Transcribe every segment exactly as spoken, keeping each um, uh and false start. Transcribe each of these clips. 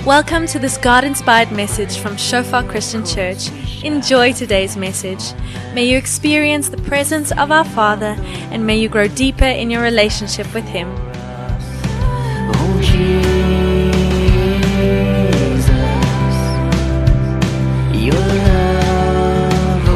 Welcome to this God-inspired message from Shofar Christian Church. Enjoy today's message. May you experience the presence of our Father and may you grow deeper in your relationship with Him. Oh Jesus, your love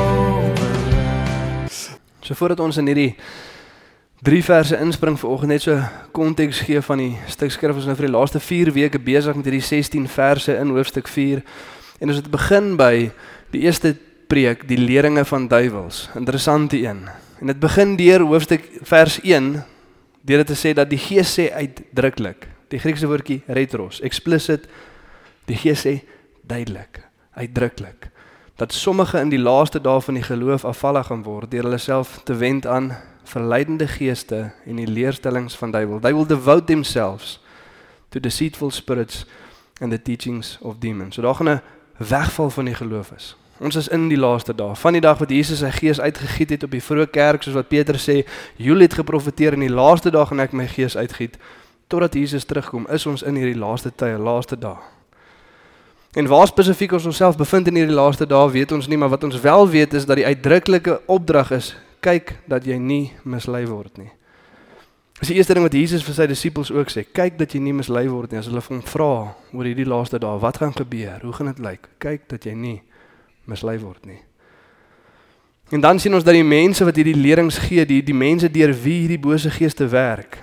over us. So voordat ons in hierdie drie verse inspring vanoggend, net so konteks gee van die stuk skrif, ons nou vir die laaste vier weke besig met hierdie sestien verse in hoofstuk vier, en ons het begin by die eerste preek, die leringe van duiwels, interessante een, en het begin deur hoofstuk vers een, deur dit te sê dat die Gees sê uitdruklik, die Griekse woordjie retros, explicit, die Gees sê duidelik, uitdruklik, dat sommige in die laaste dae van die geloof afvallig gaan word, deur hulle self te wend aan verleidende geeste en die leerstellings van duiwel. They will devote themselves to deceitful spirits and the teachings of demons. So daar gaan 'n wegval van die geloof is. Ons is in die laaste dae. Van die dag wat Jesus sy gees uitgegiet het op die vroeë kerk, soos wat Peter sê, jullie het geprofeteer in die laaste dag en ek my gees uitgiet, totdat Jesus terugkom, is ons in hierdie laaste tye, laaste dae. En waar spesifiek ons onsself bevind in hierdie laaste dae, weet ons nie, maar wat ons wel weet is dat die uitdruklike opdrag is, kyk dat jy nie mislei word nie. Dis die eerste ding wat Jesus vir sy disippels ook sê, kyk dat jy nie mislei word nie, as hulle vir hom vra oor hierdie laaste dae, wat gaan gebeur, hoe gaan dit lyk, kyk dat jy nie mislei word nie. En dan sien ons dat die mense wat hierdie lerings gee, die, die mense deur wie hierdie bose geeste werk,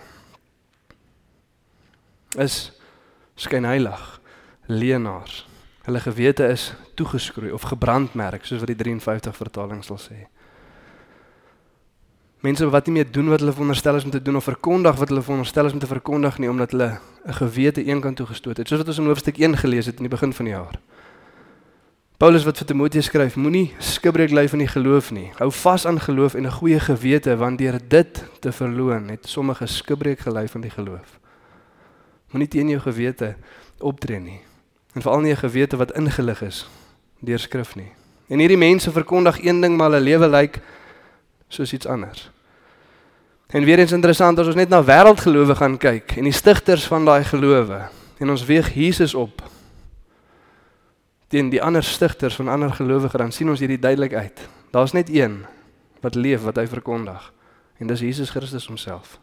is skynheilig, leenaars, hulle gewete is toegeskroei of gebrandmerk, soos wat die drie en vyftig vertaling sal sê. Mense wat nie meer doen wat hulle veronderstel is om te doen, of verkondig wat hulle veronderstel is om te verkondig nie, omdat hulle 'n gewete eenkant toe gestoot het, soos wat ons in hoofstuk een gelees het in die begin van die jaar. Paulus wat vir Timoteus skryf, moenie skibreek ly van die geloof nie, hou vas aan geloof en 'n goeie gewete, want deur dit te verloon, het sommige skibreek gely van die geloof. Moenie teen jou gewete optree nie, en veral nie 'n gewete wat ingelig is deur skrif nie. En hierdie mense verkondig een ding, maar hulle lewe lyk soos iets anders. En weer eens interessant, as ons net na wêreldgelowe gaan kyk, en die stigters van daai gelowe, en ons weeg Jesus op, teen die ander stigters van ander gelowige, dan sien ons hierdie duidelik uit. Daar is net een, wat leef, wat hy verkondig, en dis Jesus Christus homself.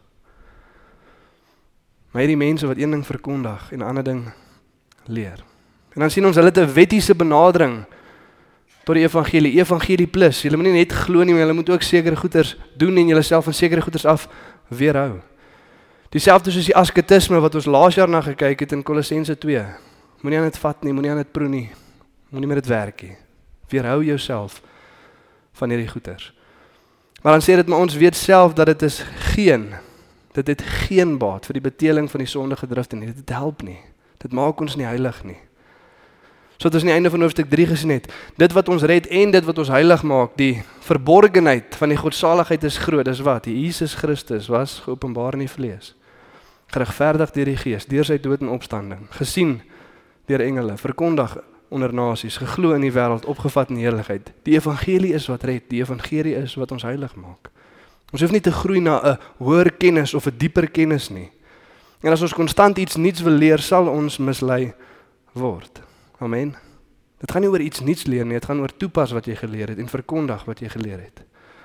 Maar hierdie mense wat een ding verkondig, en 'n ander ding leer. En dan sien ons, hulle het 'n wettiese benadering, tot die evangelie, evangelie plus, julle moet nie net glo nie, maar julle moet ook sekere goeders doen en julle self van sekere goeders af weerhou. Dieselfde soos die asketisme wat ons laas jaar na gekyk het in Kolossense twee. Moenie aan dit vat nie, moenie aan dit proe nie, moenie met dit werk nie. Weerhou jouself van hierdie goeders. Maar dan sê dit, maar ons weet self dat dit is geen, dit het geen baat vir die beteeling van die sondige drifte nie, dit help nie, dit maak ons nie heilig nie. So wat ons aan die einde van hoofstuk drie gesien het, dit wat ons red en dit wat ons heilig maak, die verborgenheid van die godsaligheid is groot, dis wat, die Jesus Christus was geopenbaar in die vlees, geregverdig deur die Gees, deur sy dood en opstanding, gesien deur engele, verkondig onder nasies, geglo in die wêreld, opgevat in heerlikheid. Die evangelie is wat red, die evangelie is wat ons heilig maak. Ons hoef nie te groei na 'n hoër kennis of 'n dieper kennis nie. En as ons konstant iets nuuts wil leer, sal ons mislei word. Amen. Dit gaan nie oor iets niets leer nie, dit gaan oor toepas wat jy geleer het en verkondig wat jy geleer het.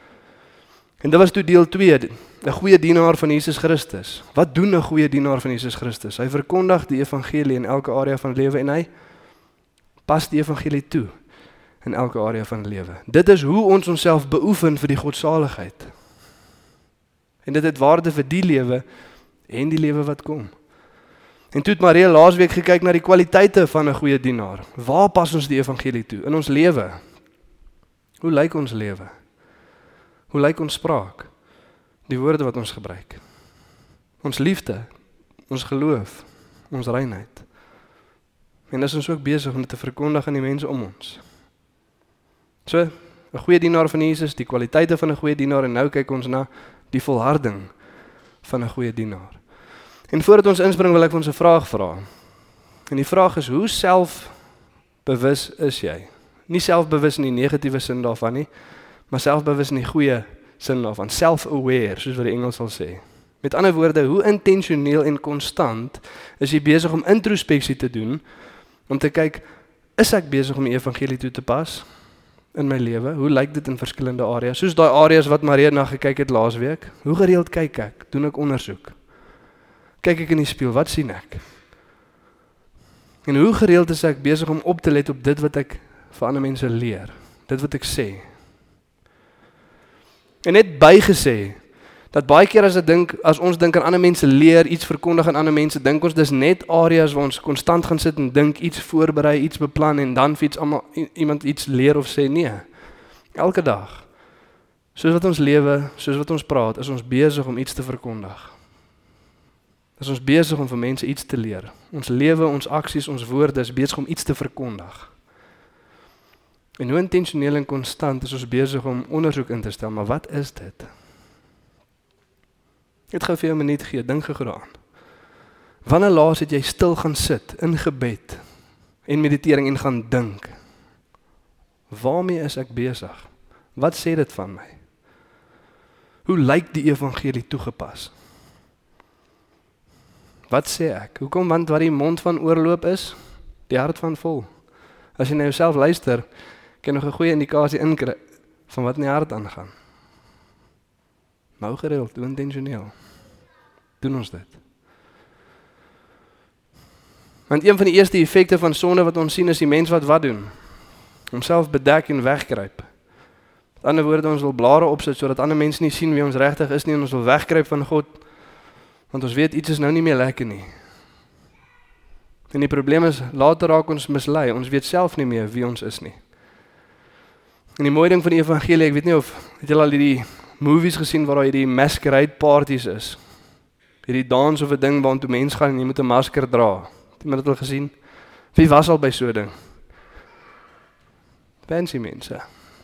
En dit was toe deel twee, 'n goeie dienaar van Jesus Christus. Wat doen 'n goeie dienaar van Jesus Christus? Hy verkondig die evangelie in elke area van lewe en hy pas die evangelie toe in elke area van lewe. Dit is hoe ons onsself beoefen vir die godsaligheid. En dit het waarde vir die lewe en die lewe wat kom. En toe het Maria laasweek gekyk na die kwaliteite van 'n goeie dienaar. Waar pas ons die evangelie toe? In ons lewe. Hoe lyk ons lewe? Hoe lyk ons spraak? Die woorde wat ons gebruik. Ons liefde, ons geloof, ons reinheid. En is ons ook besig om dit te verkondig aan die mense om ons. So, 'n goeie dienaar van Jesus, die kwaliteite van 'n goeie dienaar, en nou kyk ons na die volharding van 'n goeie dienaar. En voordat ons inspring wil ek vir ons 'n vraag vra. En die vraag is, hoe selfbewus is jy? Nie selfbewus in die negatiewe sin daarvan nie, maar selfbewus in die goeie sin daarvan. Self-aware, soos wat die Engels sal sê. Met ander woorde, hoe intentioneel en konstant is jy besig om introspeksie te doen, om te kyk, is ek besig om die evangelie toe te pas in my lewe? Hoe lyk dit in verskillende areas? Soos daai areas wat Maria na gekyk het laasweek. Hoe gereeld kyk ek? Doen ek ondersoek? Kyk ek in die spieël, wat sien ek? En hoe gereeld is ek besig om op te let op dit wat ek vir ander mense leer? Dit wat ek sê. En net bygesê, dat baie keer as, ek dink, as ons dink aan ander mense leer, iets verkondig aan ander mense, dink ons dis net areas waar ons konstant gaan sit en dink, iets voorberei, iets beplan en dan vir iets allemaal, iemand iets leer of sê, nee. Elke dag, soos wat ons lewe, soos wat ons praat, is ons besig om iets te verkondig. Is ons besig om vir mense iets te leer. Ons lewe, ons aksies, ons woorde is besig om iets te verkondig. En hoe intentioneel en konstant is ons besig om ondersoek in te stel, maar wat is dit? Ek gaan vir jou 'n minuut gee, dink gou daaraan. Wanneer laas het jy stil gaan sit in gebed en meditering en gaan dink? Waarmee is ek besig? Wat sê dit van my? Hoe lyk die evangelie toegepas? Wat sê ek? Hoekom? Want wat die mond van oorloop is, die hart van vol. As jy na jouself luister, kan jy nog 'n goeie indikasie inkry van wat in die hart aangaan. Nou gereeld, hoe intentioneel doen ons dit? Want een van die eerste effekte van sonde wat ons sien is die mens wat wat doen? Homself bedek en wegkruip. Met ander woorde, ons wil blare opsit sodat ander mense nie sien wie ons regtig is nie en ons wil wegkruip van God, want ons weet iets is nou nie meer lekker nie. En die probleem is, later raak ons mislei, ons weet self nie meer wie ons is nie. En die mooie ding van die evangelie, ek weet nie of, het julle al die movies gesien waar daar hierdie masquerade parties is? Hierdie dans of 'n ding waar toe mense gaan en jy moet 'n masker dra. Het jy dit al gesien? Wie was al by so 'n ding? Fancy mense.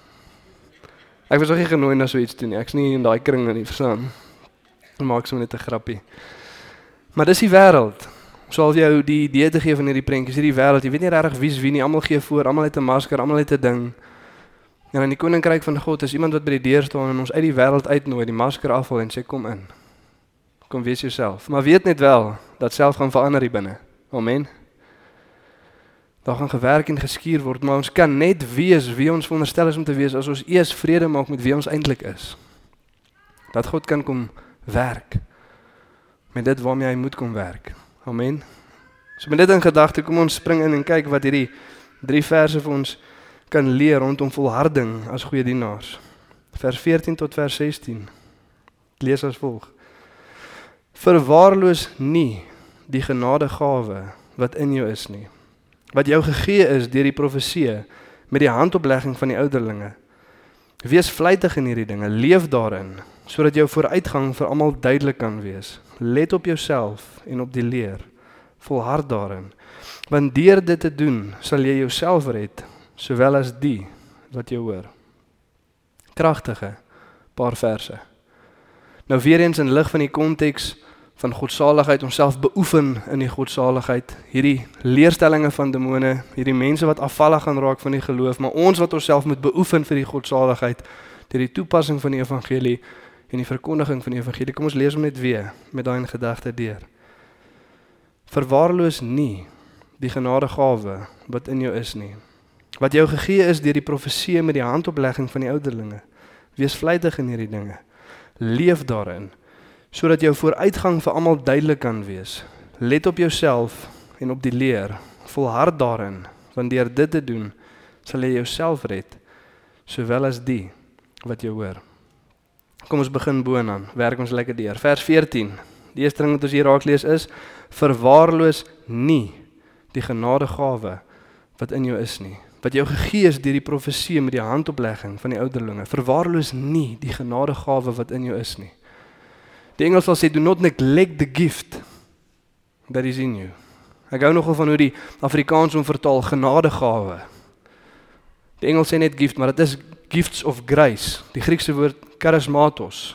Ek was ook nie genooi na so iets toe nie, ek is nie in daai kring nie, verstaan. Dan maak so net 'n grappie. Maar dis die wêreld. Sal jou die idee te gee van hierdie prentjies, hierdie wêreld, jy weet nie regtig wie's wie nie, almal gee voor, almal het 'n masker, almal het 'n ding. En in die koninkryk van God is iemand wat by die deur staan en ons uit die wêreld uitnooi, die masker afhaal en sê kom in. Kom wees jouself. Maar weet net wel dat self gaan verander hier binne. Amen. Daar gaan gewerk en geskuur word, maar ons kan net wees wie ons veronderstel is om te wees as ons eers vrede maak met wie ons eintlik is. Dat God kan kom werk met dit waarmee hy moet kom werk. Amen. So met dit in gedagte, kom ons spring in en kyk wat hierdie drie verse vir ons kan leer rondom volharding as goeie dienaars. Vers veertien tot vers sestien. Lees as volg. Verwaarloos nie die genadegawe wat in jou is nie, wat jou gegee is deur die profeseë met die handoplegging van die ouderlinge. Wees vlytig in hierdie dinge, leef daarin, sodat jou vooruitgang vir almal duidelik kan wees. Let op jouself en op die leer, volhard daarin, want deur dit te doen, sal jy jouself red, sowel as die wat jou hoor. Kragtige paar verse. Nou weer eens in lig van die konteks van godsaligheid, onsself beoefen in die godsaligheid, hierdie leerstellinge van demone, hierdie mense wat afvallig gaan raak van die geloof, maar ons wat onsself moet beoefen vir die godsaligheid, deur die toepassing van die evangelie en die verkondiging van die evangelie. Kom ons lees hom net weer met daai in gedagte deur. Verwaarloos nie die genadegawe wat in jou is nie, wat jou gegee is deur die profeseë met die handoplegging van die ouderlinge. Wees vlytig in hierdie dinge. Leef daarin, sodat jou vooruitgang vir almal duidelik kan wees. Let op jouself en op die leer. Volhard daarin, want deur dit te doen, sal jy jouself red, sowel as die wat jou hoor. Kom ons begin boonaan, werk ons lekker deur. Vers veertien, die eerste ding wat ons hier raak lees is, verwaarloos nie die genadegawe wat in jou is nie, wat jou gegee is deur die profeseë met die handoplegging van die ouderlinge. Verwaarloos nie die genadegawe wat in jou is nie. Die Engels sal sê, do not neglect the gift that is in you. Ek hou nogal van hoe die Afrikaans hom vertaal, genadegawe. Die Engels sê net gift, maar dit is gifts of grace, die Griekse woord charismatos.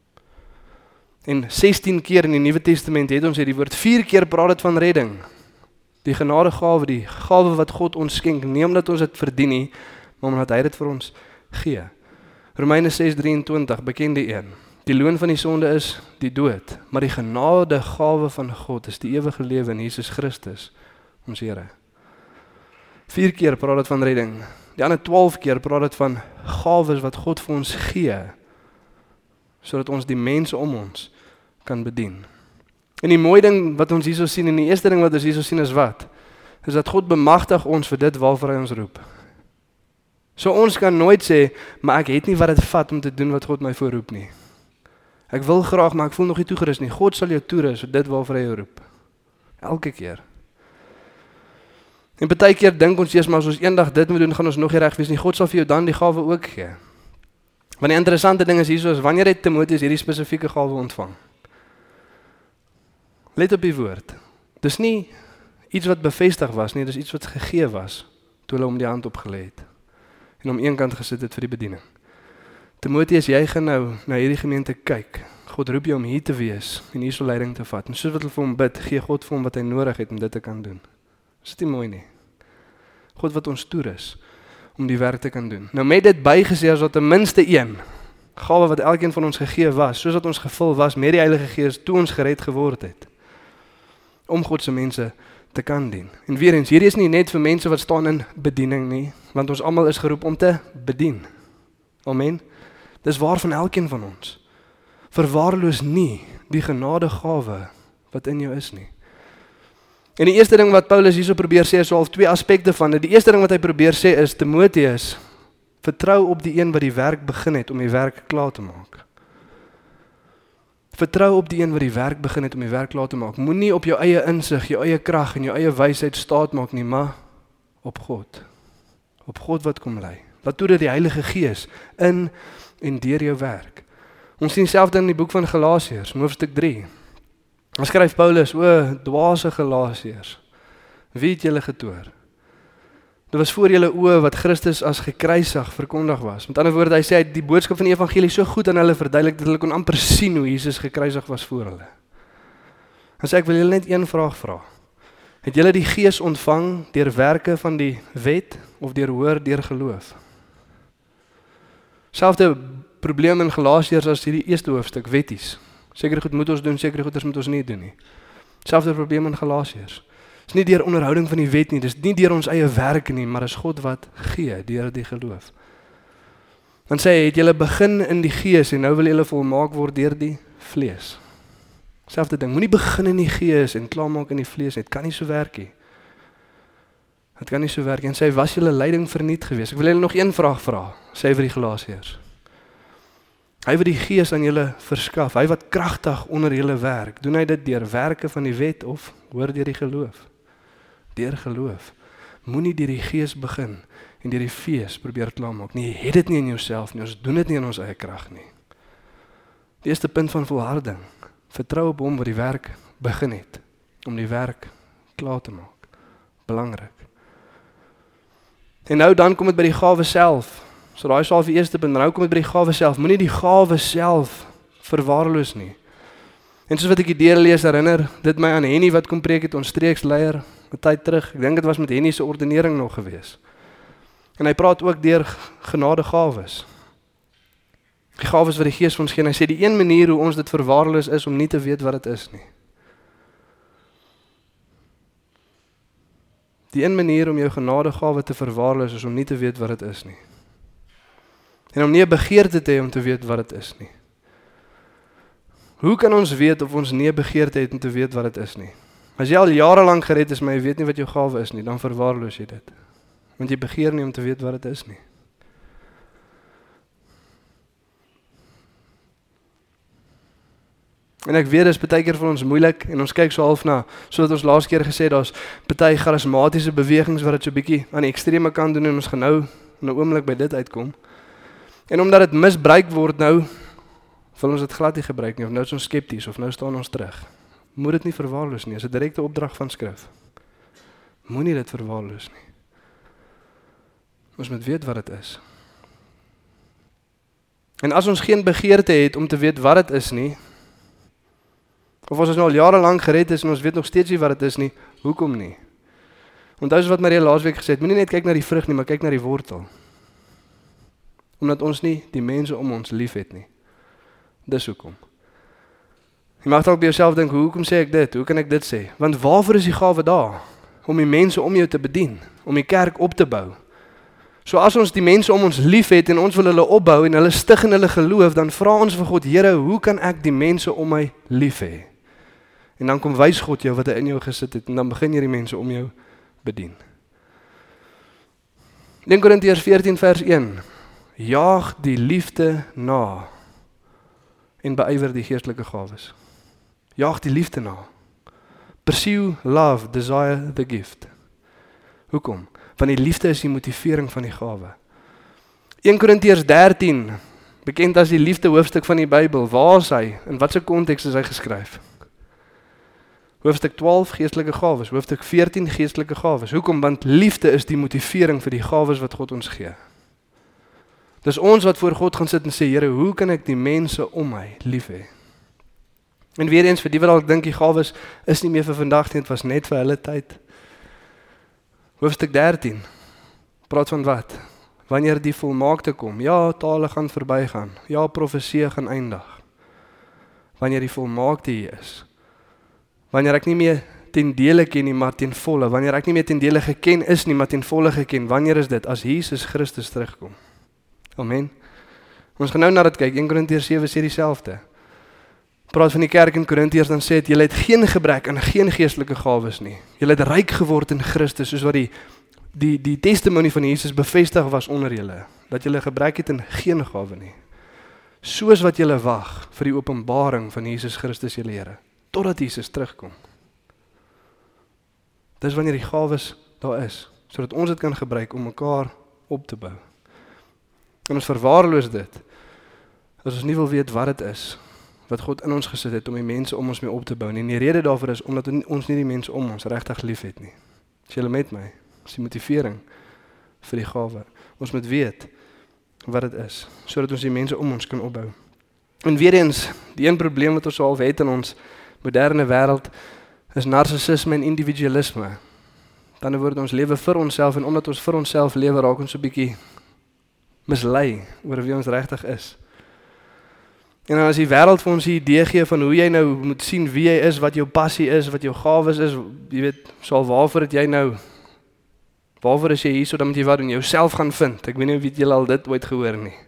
En sestien keer in die Nuwe Testament het ons hier die woord, vier keer praat dit van redding. Die genadegawe, die gawe wat God ons skenk, nie omdat ons dit verdien nie, maar omdat hy dit vir ons gee. Romeine ses drieëntwintig, bekende een. Die loon van die sonde is die dood, maar die genade gawe van God is die ewige lewe in Jesus Christus, ons Here. Vier keer praat dit van redding. Die ander twaalf keer praat dit van gawes wat God vir ons gee, sodat ons die mense om ons kan bedien. En die mooi ding wat ons hierso sien, en die eerste ding wat ons hierso sien is wat? Is dat God bemagtig ons vir dit waarvoor hy ons roep. So ons kan nooit sê, maar ek het nie wat dit vat om te doen wat God my voorroep nie. Ek wil graag, maar ek voel nog nie toegerus nie. God sal jou toerus vir dit waarvoor hy jou roep. Elke keer. En baie keer dink ons eers maar as ons eendag dit moet doen, gaan ons nog nie reg wees nie. God sal vir jou dan die gawe ook gee. Want die interessante ding is hierso is wanneer het Timoteus hierdie spesifieke gawe ontvang? Let op die woord. Dis nie iets wat bevestig was nie, dis iets wat gegee was toe hulle hom die hand opgelê het en hom eenkant gesit het vir die bediening. Timoteus, jy gaan nou na hierdie gemeente kyk. God roep jou om hier te wees en hierso leiding te vat. En soos wat hulle vir hom bid, gee God vir hom wat hy nodig het om dit te kan doen. Is dit nie mooi nie? God wat ons toerus om die werk te kan doen. Nou met dit bygesê as wat ten minste een gawe wat elkeen van ons gegee was, soos wat ons gevul was met die Heilige Gees toe ons gered geword het, om God se mense te kan dien. En weer eens, hierdie is nie net vir mense wat staan in bediening nie, want ons almal is geroep om te bedien. Amen. Dis waar van elkeen van ons. Verwaarloos nie die genadegawe wat in jou is nie. En die eerste ding wat Paulus hierso probeer sê is al twee aspekte van dit. Die eerste ding wat hy probeer sê is Timoteus, vertrou op die een wat die werk begin het om die werk klaar te maak. Vertrou op die een wat die werk begin het om die werk klaar te maak. Moenie op jou eie insig, jou eie krag en jou eie wysheid staat maak nie, maar op God. Op God wat kom lei. Laat toe dat die Heilige Gees in en deur jou werk. Ons sien self dan in die boek van Galasiërs, in hoofstuk drie. Dan skryf Paulus, o, dwaase Galasiërs, wie het julle getoor? Dit was voor julle oë wat Christus as gekruisig verkondig was. Met ander woorde, hy sê, hy het die boodskap van die evangelie so goed aan hulle verduidelik, dat hulle kon amper sien hoe Jesus gekruisig was voor hulle. Dan sê ek, wil julle net een vraag vra. Het julle die Gees ontvang deur werke van die wet, of deur hoor deur geloof? Selfde probleem in Galasiërs as hierdie eerste hoofstuk, wetties. Sekere goed moet ons doen, sekere goeders moet ons nie doen nie. Selfde probleem in Galasiërs. Dis nie deur onderhouding van die wet nie, dis nie deur ons eie werk nie, maar is God wat gee, deur die geloof. Dan sê hy, het julle begin in die Gees en nou wil julle volmaak word deur die vlees. Selfde ding, moenie begin in die Gees en klaarmaak in die vlees nie, dit kan nie so werk nie. Het kan nie so werk nie, en sê, was julle leiding verniet gewees? Ek wil julle nog een vraag vra, sê hy vir die Galasiërs. Hy wat die Gees aan julle verskaf, hy wat kragtig onder julle werk, doen hy dit deur werke van die wet of hoor deur die geloof? Deur geloof. Moenie deur die Gees begin en deur die vlees probeer klaarmaak nie. Jy het dit nie in jouself nie, ons doen dit nie in ons eie krag nie. Die eerste punt van volharding, vertrou op hom wat die werk begin het, om die werk klaar te maak. Belangrik. En nou dan kom dit by die gawe self. So daai is al die eerste punt, maar nou kom dit by die gawe self. Moenie die gawe self verwaarloos nie. En soos wat ek die deur lees herinner, dit my aan Henny wat kom preek het, ons streeksleier, 'n tyd terug. Ek dink dit was met Henny se ordenering nog gewees. En hy praat ook deur genadegawes. Die gawes wat die Gees vir ons gee. En hy sê die een manier hoe ons dit verwaarloos is om nie te weet wat dit is nie. Die een manier om jou genadegawe te verwaarloos is om nie te weet wat dit is nie. En om nie 'n begeerte te hê om te weet wat dit is nie. Hoe kan ons weet of ons nie 'n begeerte het om te weet wat dit is nie? As jy al jare lank gered is, maar jy weet nie wat jou gawe is nie, dan verwaarloos jy dit. Want jy begeer nie om te weet wat dit is nie. En ek weet, dit is baie keer vir ons moeilik, en ons kyk so half na, soos ons laas keer gesê, daar's baie charismatiese bewegings wat dit so bietjie aan die ekstreme kant doen, en ons gaan nou in 'n oomblik by dit uitkom. En omdat dit misbruik word nou, wil ons dit glad nie gebruik nie, of nou is ons skepties, of nou staan ons terug. Moet dit nie verwaarloos nie, is 'n direkte opdrag van skrif. Moenie dit verwaarloos nie. Ons moet weet wat dit is. En as ons geen begeerte het om te weet wat dit is nie, of as ons nou al jare lank gered is en ons weet nog steeds nie wat dit is nie, hoekom nie? Onthou wat Maria laasweek gesê het, moenie net kyk na die vrug nie, maar kyk na die wortel. Omdat ons nie die mense om ons lief het nie. Dis hoekom. Jy mag dalk by jouself dink, hoekom sê ek dit? Hoe kan ek dit sê? Want waarvoor is die gawe daar? Om die mense om jou te bedien, om die kerk op te bou. So as ons die mense om ons lief het en ons wil hulle opbou en hulle stig in hulle geloof, dan vra ons vir God, Here, hoe kan ek die mense om my lief hê? En dan kom wys God jou wat hy in jou gesit het en dan begin jy die mense om jou bedien. Eerste Korintiërs veertien vers een. Jaag die liefde na en beywer die geestelike gawes. Jaag die liefde na. Pursue love, desire the gift. Hoekom? Want die liefde is die motivering van die gawe. Eerste Korintiërs dertien, bekend as die liefde hoofstuk van die Bybel, waar is hy? In watse konteks is hy geskryf? Hoofstuk twaalf, geestelike gawes. Hoofstuk veertien, geestelike gawes. Hoekom? Want liefde is die motivering vir die gawes wat God ons gee. Dis ons wat voor God gaan sit en sê, Here, hoe kan ek die mense om my lief hê? En weer eens, vir die wat al dink die gawes is nie meer vir vandag nie, dit was net vir hulle tyd. Hoofstuk dertien, praat van wat? Wanneer die volmaakte kom, ja, tale gaan verbygaan, ja, profeseë gaan eindig. Wanneer die volmaakte hier is, wanneer ek nie meer ten dele ken nie, maar ten volle, wanneer ek nie meer ten dele geken is nie, maar ten volle geken, wanneer is dit? As Jesus Christus terugkom. Amen. Ons gaan nou na dit kyk, Eerste Korintiërs sewe sê dieselfde. Praat van die kerk in Korintiërs, dan sê het, julle het geen gebrek aan geen geestelike gawes nie. Julle het ryk geword in Christus, soos wat die, die, die testimonie van Jesus bevestig was onder julle, dat julle gebrek het in geen gawe nie. Soos wat julle wag vir die openbaring van Jesus Christus julle Here, totdat Jesus terugkom. Dis wanneer die gawes daar is, sodat ons dit kan gebruik om mekaar op te bou. En ons verwaarloos dit, as ons nie wil weet wat dit is, wat God in ons gesit het om die mense om ons mee op te bou. En die rede daarvoor is, omdat ons nie die mense om ons regtig lief het nie. Is julle met my? Dis die motivering vir die gawe. Ons moet weet wat dit is, sodat ons die mense om ons kan opbou. En weer eens, die een probleem wat ons al het in ons moderne wêreld, is narcissisme en individualisme. Aan die ander woorde, ons lewe vir onsself, en omdat ons vir onsself lewe, raak ons so 'n bietjie mislei oor wie ons regtig is. En dan as die wêreld vir ons die idee gee van hoe jy nou moet sien wie jy is, wat jou passie is, wat jou gawes is, jy weet, sal waarvoor het jy nou, waarvoor is jy hier, so dan moet jy wat doen, jouself gaan vind. Ek weet nie of jy al dit ooit gehoor nie.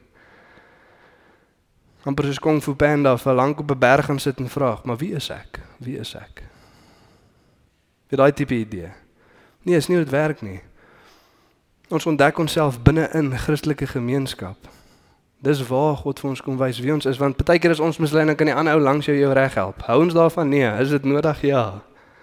Amper soos Kung Fu Panda, vir lank op 'n berg gaan sit en vraag, maar wie is ek? Wie is ek? Weet daai tipe idee? Nee, is nie hoe dit werk nie. Ons ontdek onsself binne in Christelike gemeenskap. Dis waar God vir ons kom wys wie ons is, want partykeer is ons mislei en dan kan die ander ou langs jou jou reg help. Hou ons daarvan? Nee, is dit nodig? Ja.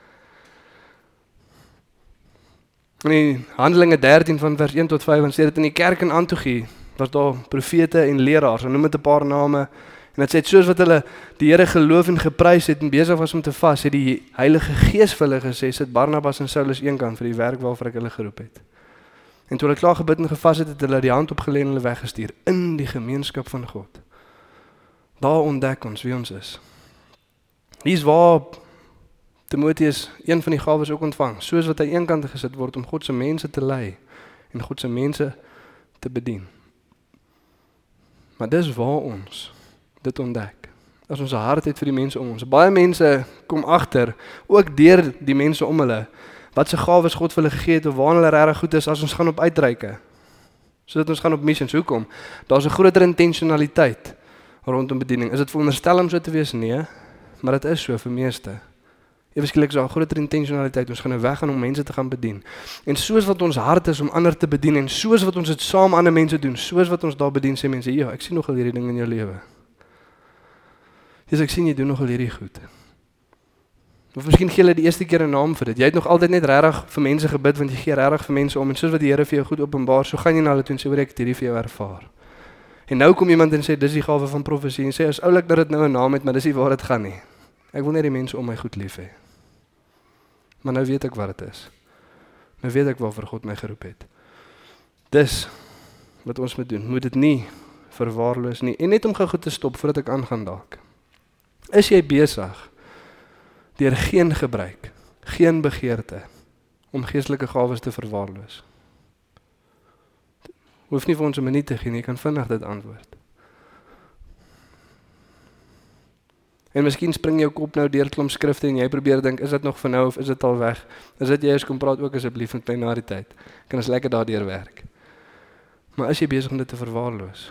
In die Handelinge dertien van vers een tot vyf, en sê dit in die kerk in Antiochie, was daar profete en leraars, en noem het 'n paar name, en het sê het soos wat hulle die Here geloof en geprys het en besig was om te vas, het die Heilige Gees vir hulle gesê, sit Barnabas en Saulus eenkant vir die werk waarvoor ek hulle geroep het. En toe hulle klaar gebid en gevas het, het hulle die hand opgelê en hulle weggestuur in die gemeenskap van God. Daar ontdek ons wie ons is. Hier's waar Timoteus een van die gawes ook ontvang, soos wat hy eenkant gesit word om God se mense te lei en God se mense te bedien. Maar dis waar ons dit ontdek. As ons 'n hart het vir die mense om ons. Baie mense kom agter, ook deur die mense om hulle, wat se gawes God vir hulle gegee het, of waar hulle regtig goed is as ons gaan op uitreike. Sodat ons gaan op missions. Hoekom? Daar's 'n groter intentionaliteit rondom bediening. Is dit veronderstel om so te wees? Nee, maar dit is so vir meeste. Eweskielik is daar 'n groter intentionaliteit. Ons gaan nou weggaan om mense te gaan bedien. En soos wat ons hart is om ander te bedien, en soos wat ons dit saam ander mense doen, soos wat ons daar bedien, sê mense, ja, ek sien nogal hierdie ding in jou lewe. Jesus, ek sien jy doen nogal hierdie goed. Of miskien gee hulle die eerste keer 'n naam vir dit. Jy het nog altyd net regtig vir mense gebid, want jy gee regtig vir mense om, en soos wat die Here vir jou goed openbaar, so gaan jy na hulle toe en sê, hoor ek het hierdie vir jou ervaar. En nou kom iemand en sê, dis die gawe van profesie, en sê, is oulik dat dit nou 'n naam het, maar dis nie waar dit gaan nie. Ek wil net die mense om my goed lief hê. Maar nou weet ek wat dit is. Nou weet ek waarvoor God my geroep het. Dis wat ons moet doen. Moet dit nie verwaarloos nie. En net om gou goed te stop voordat ek aangaan dalk. Is jy besig deur geen gebruik, geen begeerte om geestelike gawes te verwaarloos? Hoef nie vir ons 'n minuut te gee nie, jy kan vinnig dit antwoord. En miskien spring jou kop nou deur klomp skrifte en jy probeer dink, is dit nog vir nou of is dit al weg? As dit jy is, kom praat ook asseblief met my na die tyd. Kan ons lekker daardeur werk. Maar is jy besig om dit te verwaarloos?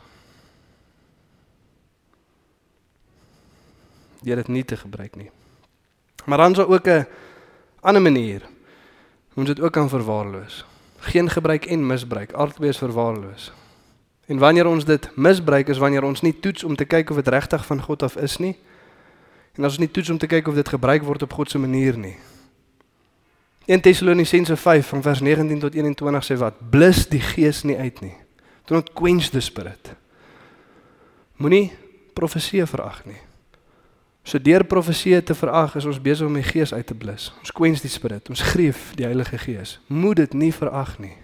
Jy dit nie te gebruik nie. Maar dan is daar ook 'n ander manier hoe ons dit ook kan verwaarloos. Geen gebruik en misbruik, albei is verwaarloos. En wanneer ons dit misbruik is wanneer ons nie toets om te kyk of dit regtig van God af is nie. En as ons nie toets om te kyk of dit gebruik word op God se manier nie. Eerste Tessalonisense vyf van vers negentien tot eenentwintig sê wat? Blus die gees nie uit nie. Do not quench the spirit. Moenie profesie verag nie. So deur profesie te verag is ons besig om die gees uit te blus. Ons quench die spirit, ons grief die Heilige Gees. Moet dit nie verag nie.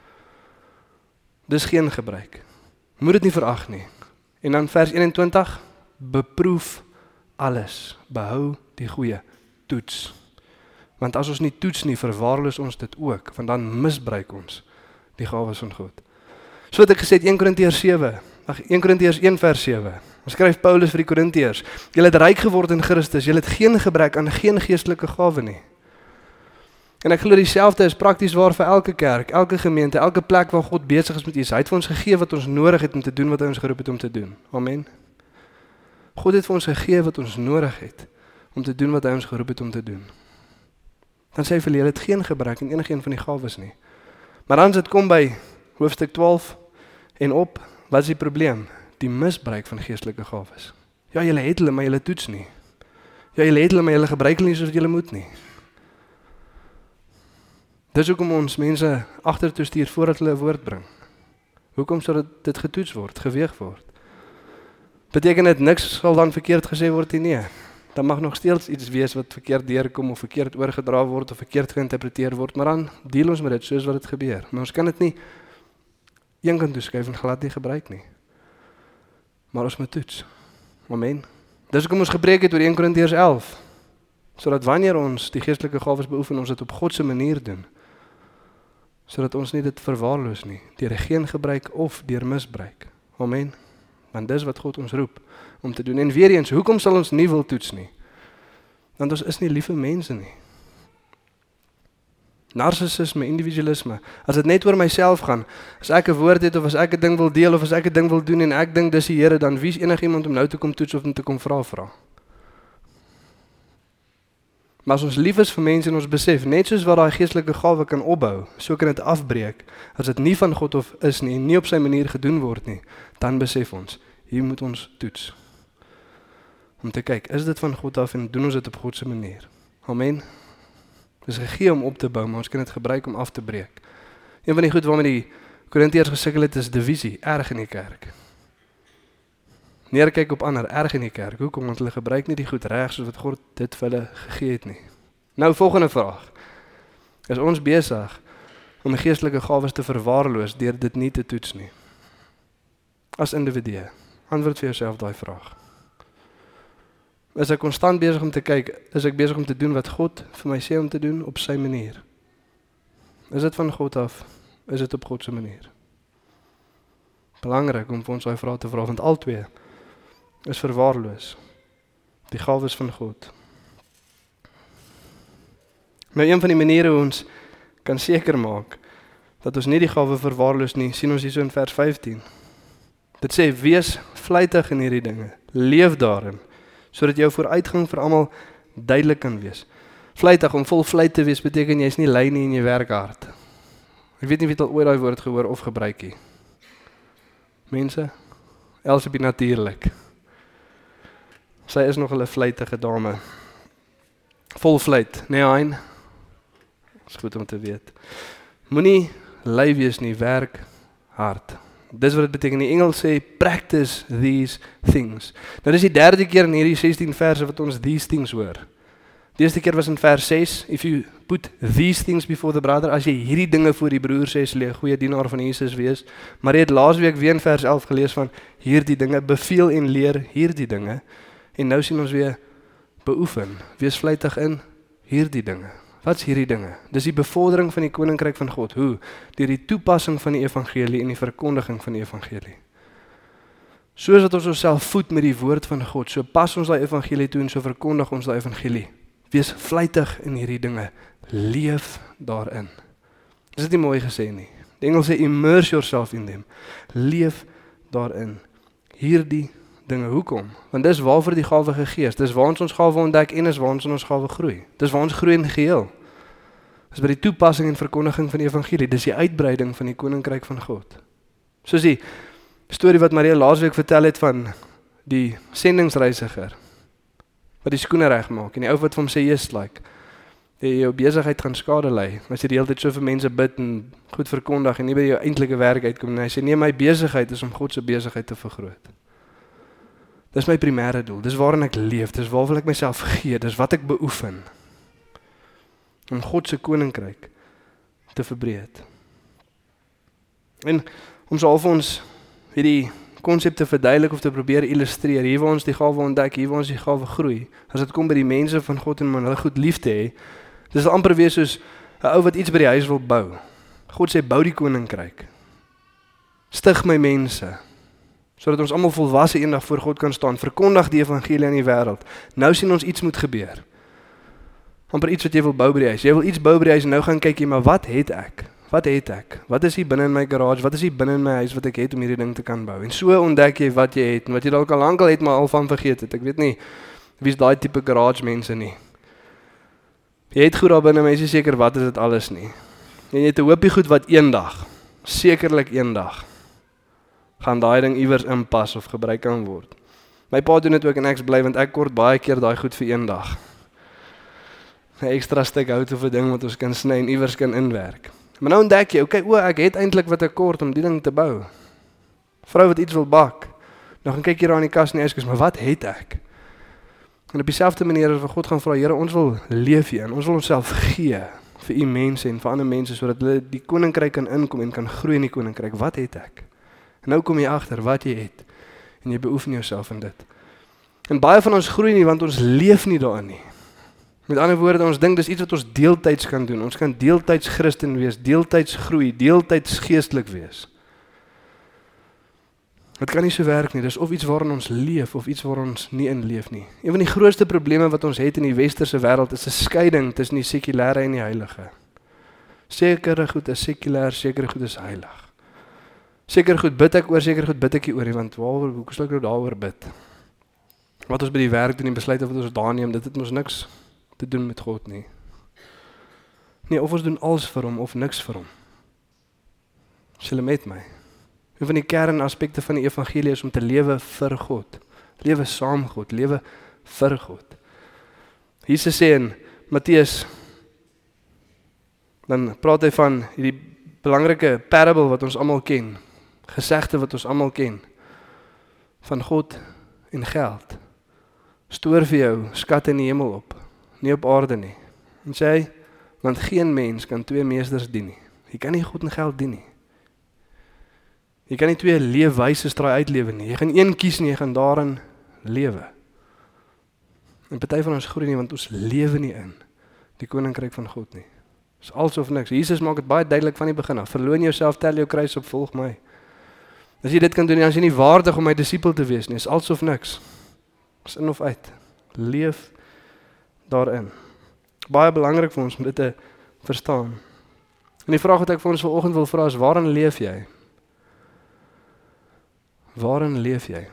Dis geen gebruik. Moet dit nie verag nie. En dan vers eenentwintig, beproef alles, behou die goeie, toets. Want as ons nie toets nie, verwaarloos ons dit ook, want dan misbruik ons die gawes van God. So wat ek gesê het, Eerste Korintiërs sewe, ag Eerste Korintiërs een vers sewe, ons skryf Paulus vir die Korintiërs, julle het ryk geword in Christus, julle het geen gebrek aan geen geestelike gawe nie. En ek glo dieselfde is prakties waar vir elke kerk, elke gemeente, elke plek waar God besig is met iets. Hy het vir ons gegee wat ons nodig het om te doen wat hy ons geroep het om te doen. Amen. God het vir ons gegee wat ons nodig het om te doen wat hy ons geroep het om te doen. Dan sê hy vir julle het geen gebrek in enige een van die gawes nie. Maar dan as dit kom by hoofstuk twaalf en op, wat is die probleem? Die misbruik van geestelike gawes. Ja, julle het hulle, maar julle toets nie. Ja, julle het hulle, maar julle gebruik hulle nie soos julle moet nie. Dis hoekom ons mense agtertoe stuur voordat hulle 'n woord bring. Hoekom sodat dit getoets word, geweeg word? Beteken dit niks sal dan verkeerd gesê word nie? Nee. Dan mag nog steeds iets wees wat verkeerd deurkom of verkeerd oorgedra word of verkeerd geïnterpreteer word, maar dan deel ons met dit soos wat dit gebeur. Maar ons kan dit nie een kant toeskuif en glad nie gebruik nie. Maar ons moet toets. Amen. Dis hoekom ons gepreek het oor Eerste Korintiërs elf. Sodat wanneer ons die geestelike gawes beoefen, ons dit op God se manier doen. Sodat ons nie dit verwaarloos nie, deur geen gebruik of deur misbruik. Amen. Want dis wat God ons roep om te doen. En weer eens, hoekom sal ons nie wil toets nie? Want ons is nie lief vir mense nie. Narcissisme, individualisme, as dit net oor myself gaan, as ek 'n woord het of as ek 'n ding wil deel of as ek 'n ding wil doen en ek dink dis die Here, dan wie is enigiemand om nou te kom toets of om te kom vra vra? Maar as ons lief is vir mense en ons besef, net soos wat daai geestelike gawe kan opbou, so kan dit afbreek, as dit nie van God of is nie, en nie op sy manier gedoen word nie, dan besef ons, hier moet ons toets. Om te kyk, is dit van God af en doen ons dit op God se manier? Amen. Dis gegee om op te bou, maar ons kan dit gebruik om af te breek. Een van die goed waarmee die Korintiërs gesukkel het, is divisie, erg in die kerk. Neerkyk op ander, erg in die kerk. Hoekom? Want hulle gebruik nie die goed reg soos wat God dit vir hulle gegee het nie. Nou, volgende vraag. Is ons besig om die geestelike gawes te verwaarloos deur dit nie te toets nie? As individue, antwoord vir jouself daai vraag. Is ek konstant besig om te kyk, is ek besig om te doen wat God vir my sê om te doen op sy manier? Is dit van God af? Is dit op God se manier? Belangrik om vir ons daai vraag te vra, want albei is verwaarloos. Die gawes van God. Nou, een van die maniere hoe ons kan seker maak dat ons nie die gawe verwaarloos nie, sien ons hier so in vers vyftien. Dit sê, wees vlytig in hierdie dinge, leef daarin, sodat jou vooruitgang vir almal duidelik kan wees. Vlytig, om vol vlyt te wees, beteken jy is nie lui nie en jy werk hard. Ek weet nie wie het al ooit daai woord gehoor of gebruik nie. Mense, Elsabie natuurlik. Sy is nog 'n vlytige dame. Vol vlyt, nee hein. Is goed om te weet. Moenie lui wees nie, werk hard. Dis wat dit beteken. Die Engels sê, practice these things. Nou dis die derde keer in hierdie sestien verse wat ons these things hoor. Die eerste keer was in vers ses, if you put these things before the brother, as jy hierdie dinge voor die broer sê, sal jy 'n goeie dienaar van Jesus wees. Maar jy het laasweek weer in vers elf gelees van hierdie dinge, beveel en leer hierdie dinge. En nou sien ons weer beoefen, wees vlytig in hierdie dinge. Wat is hierdie dinge? Dis die bevordering van die koninkryk van God. Hoe? Deur die toepassing van die evangelie en die verkondiging van die evangelie. Soos wat ons onsself voed met die woord van God, so pas ons daai evangelie toe en so verkondig ons daai evangelie. Wees vlytig in hierdie dinge, leef daarin. Is dit nie mooi gesê nie? Die Engels sê immerse yourself in them. Leef daarin. Hierdie dinge, hoekom? Want dis waarvoor die gawe gegee is. Dis waar ons ons gawe ontdek en is waar ons in ons gawe groei. Dis waar ons groei in geheel. Dis by die toepassing en verkondiging van die evangelie. Dis die uitbreiding van die koninkryk van God. Soos die storie wat Maria laasweek vertel het van die sendingsreisiger wat die skoene regmaak en die ou wat vir hom sê, "Yes, like, jy jou besigheid gaan skade ly, as jy die hele tyd so vir mense bid en goed verkondig en nie by jou eintlike werk uitkom nie." Hy sê, "Nee, my besigheid is om God se besigheid te vergroot. Dis my primêre doel, dis waarin ek leef, dis waar wil ek myself gee, dis wat ek beoefen, om God se koninkryk te verbreed." En om so al vir ons hierdie konsep te verduidelik of te probeer illustreer, hier waar ons die gawe ontdek, hier waar ons die gawe groei, as dit kom by die mense van God en om hulle goed lief te hê, dis amper weer soos 'n ou wat iets by die huis wil bou. God sê, bou die koninkryk. Stig my mense, sodat ons almal volwasse eendag voor God kan staan, verkondig die evangelie aan die wêreld. Nou sien ons iets moet gebeur. Amper iets wat jy wil bou by die huis. Jy wil iets bou by die huis en nou gaan kyk jy, maar wat het ek? Wat het ek? Wat is hier binne in my garage? Wat is hier binne in my huis wat ek het om hierdie ding te kan bou? En so ontdek jy wat jy het en wat jy dalk al lankal het, maar al van vergeet het. Ek weet nie wie is daai tipe garage mense nie. Jy het goed daar binne, maar jy is seker wat is dit alles nie. En jy het 'n hoopie goed wat eendag, sekerlik eendag, gaan daai ding iewers inpas of gebruik kan word. My pa doen dit ook en ek bly want ek kort baie keer daai goed vir eendag. 'n Ekstra stuk hout of 'n ding wat ons kan sny en iewers kan inwerk. Maar nou ontdek jy, okay, o, ek het eintlik wat ek kort om die ding te bou. Vrou wat iets wil bak. Nou gaan kyk jy daar in die kas en yskus, maar wat het ek? En op dieselfde manier as wat God gaan vra, Here, ons wil leef hierin. Ons wil onsself gee vir u mense en vir ander mense sodat hulle die koninkryk kan inkom en kan groei in die koninkryk. Wat het ek? En nou kom jy agter wat jy het en jy beoefen jouself in dit. En baie van ons groei nie want ons leef nie daarin nie. Met ander woorde, ons dink dis iets wat ons deeltyds kan doen. Ons kan deeltyds Christen wees, deeltyds groei, deeltyds geestelik wees. Dit kan nie so werk nie. Dis of iets waarin ons leef of iets waar ons nie in leef nie. Een van die grootste probleme wat ons het in die westerse wêreld is 'n skeiding tussen die sekulêre en die heilige. Sekere goed is sekulêr, sekere goed is heilig. Seker goed bid ek oor, seker goed bid ek nie oor nie, want waaroor, hoe sal ek nou daaroor bid? Wat ons by die werk doen en besluit of wat ons daar neem, dit het ons niks te doen met God nie. Nee, of ons doen alles vir hom, of niks vir hom. Is julle met my? Een van die kernaspekte van die evangelie is om te lewe vir God. Lewe saam God, lewe vir God. Jesus sê in Matteus, dan praat hy van hierdie belangrike parable wat ons almal ken, gesegde wat ons almal ken, van God en geld. Stoor vir jou skat in die hemel op, nie op aarde nie. En sê hy, want geen mens kan twee meesters dien nie. Jy kan nie God en geld dien nie. Jy kan nie twee leefwyse straai uitlewe nie. Jy gaan een kies en jy gaan daarin lewe. En party van ons groei nie, want ons lewe nie in die koninkryk van God nie. Dis alles of niks. Jesus maak dit baie duidelik van die begin af. Verloon jouself, tel jou kruis op, volg my. As jy dit kan doen, dan is jy nie waardig om my disipel te wees nie. Dis alles of niks. Dis in of uit. Leef daarin. Baie belangrik vir ons om dit te verstaan. En die vraag wat ek vir ons vanoggend wil vra is, waarin leef jy? Waarin leef jy?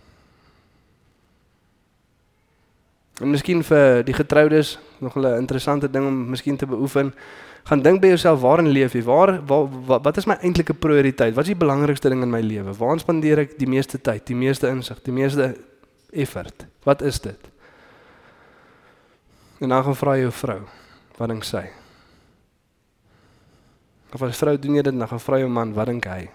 En miskien vir die getroudes, nog 'n interessante ding om miskien te beoefen, gaan dink by jouself, waarin leef jy? Waar, waar, wat, wat is my eintlike prioriteit? Wat is die belangrikste ding in my lewe? Waar spandeer ek die meeste tyd, die meeste insig, die meeste effort? Wat is dit? En dan gaan vra jou vrou, wat dink sy? Of as vrou doen jy dit, dan gaan vra jou man, wat dink hy?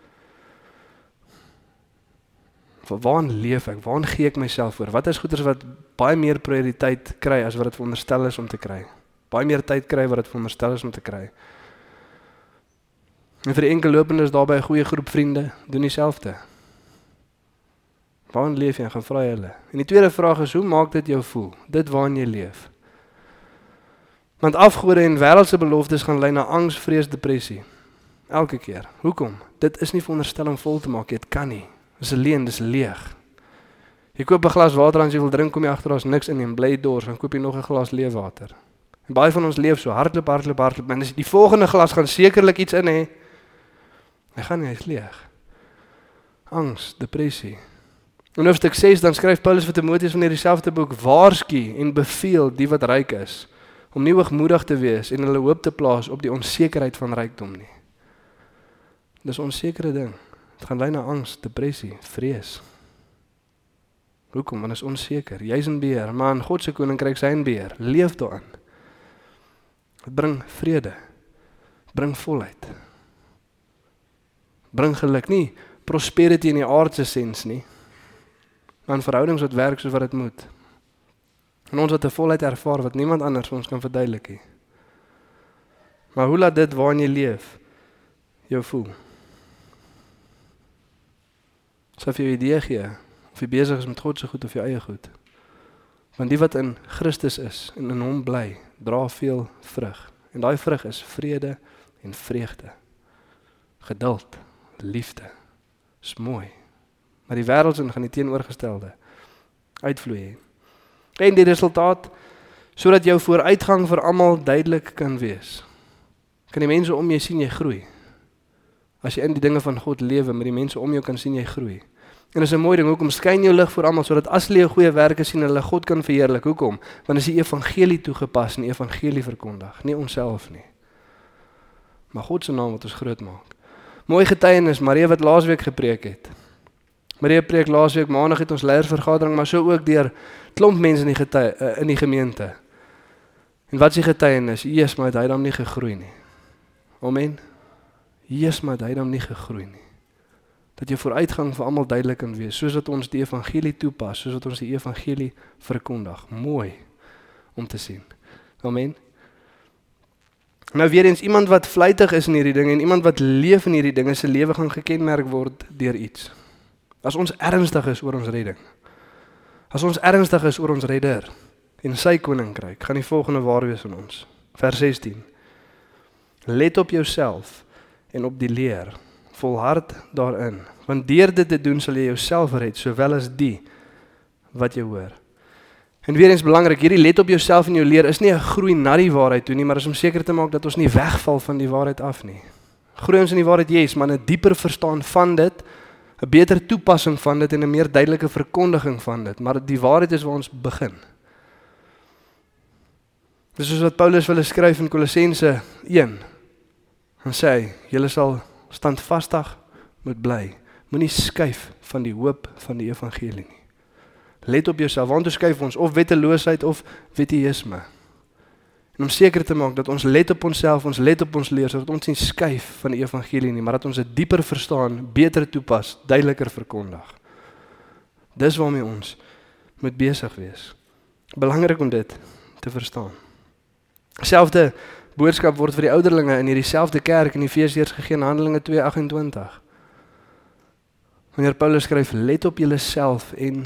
Waarin leef ek? Waarin gee ek myself voor? Wat is goeders wat baie meer prioriteit kry as wat dit veronderstel is om te kry? Baie meer tyd kry wat dit veronderstel is om te kry. En vir die enkellopendes daarby 'n goeie groep vriende, doen dieselfde. Waarin leef jy? En gaan vra hulle. En die tweede vraag is, hoe maak dit jou voel? Dit waarin jy leef. Want afgode en wêreldse beloftes gaan lei na angs, vrees, depressie. Elke keer. Hoekom? Dit is nie veronderstel om vol te maak, dit kan nie. Dis 'n leuen, dis leeg. Jy koop 'n glas water en as jy wil drink, kom jy agter daar's niks in nie, en bly dors, dan koop jy nog 'n glas leefwater. En baie van ons leef so, hardloop, hardloop, hardloop, en as die volgende glas gaan sekerlik iets in hê, hy gaan nie, hy's leeg. Angs, depressie. In hoofstuk ses dan skryf Paulus vir Timoteus van hierdie selfde boek, waarsku en beveel die wat ryk is, om nie hoogmoedig te wees en hulle hoop te plaas op die onsekerheid van rykdom nie. Dis 'n onsekere ding. Dit gaan lei na angs, depressie, vrees. Hoekom? Want is onseker. Jy's in beheer, maar in God se koninkryk sy in beheer. Leef daarin. Dit bring vrede. Bring volheid. Bring geluk, nie prosperity in die aardse sens nie, maar in verhoudings wat werk soos wat dit moet. En ons wat 'n volheid ervaar wat niemand anders ons kan verduidelik nie. Maar hoe laat dit waarin jy leef jou voel? Sal vir jou idee gee of jy besig is met God se goed of jou eie goed. Want die wat in Christus is en in hom bly, dra veel vrug. En daai vrug is vrede en vreugde. Geduld, liefde. Is mooi. Maar die wêreldsin gaan die teenoorgestelde uitvloei. En die resultaat, sodat jou vooruitgang vir almal duidelik kan wees. Kan die mense om jou sien jy groei. As jy in die dinge van God lewe, met die mense om jou kan sien jy groei. En dis 'n mooi ding, hoekom skyn jou lig voor almal, sodat as hulle jou goeie werke sien, hulle God kan verheerlik. Hoekom? Want is die evangelie toegepas en die evangelie verkondig, nie onsself nie. Maar God se naam wat ons groot maak. Mooi getuienis, Maria wat laasweek gepreek het. Maria preek laasweek, maandag het ons leiersvergadering, maar so ook deur klomp mense in die getuie, uh, in die gemeente. En wat is die getuienis? Jesus, maar het hy dan nie gegroei nie. Amen. Jesus, maar het hy dan nie gegroei nie. Dat jou vooruitgang vir almal duidelik kan wees, soos wat ons die evangelie toepas, soos wat ons die evangelie verkondig. Mooi om te sien. Amen. Nou weer eens, iemand wat vlytig is in hierdie dinge en iemand wat leef in hierdie dinge, sy lewe gaan gekenmerk word deur iets. As ons ernstig is oor ons redding, as ons ernstig is oor ons redder en sy koninkryk, gaan die volgende waar wees van ons. Vers sestien. Let op jouself en op die leer, volhard daarin, want deur dit te doen sal jy jouself red, sowel as die wat jy hoor. En weer eens belangrik, hierdie let op jouself en jou leer is nie 'n groei na die waarheid toe nie, maar is om seker te maak dat ons nie wegval van die waarheid af nie. Groei ons in die waarheid, yes, maar 'n dieper verstaan van dit, 'n beter toepassing van dit en 'n meer duidelike verkondiging van dit, maar die waarheid is waar ons begin. Dis soos wat Paulus wil skryf in Kolossense een. En sê, julle sal standvastig moet bly. Moenie skuif van die hoop van die evangelie nie. Let op jouself, want ons skuif ons of wetteloosheid of wetteïsme. En om seker te maak dat ons let op onsself, ons let op ons leer, sodat ons nie skuif van die evangelie nie, maar dat ons dit dieper verstaan, beter toepas, duideliker verkondig. Dis waarmee ons moet besig wees. Belangrik om dit te verstaan. Selfde boodskap word vir die ouderlinge in hierdie selfde kerk in Efesiërs gegee in Handelinge twee agt en twintig. Wanneer Paulus skryf, let op julleself en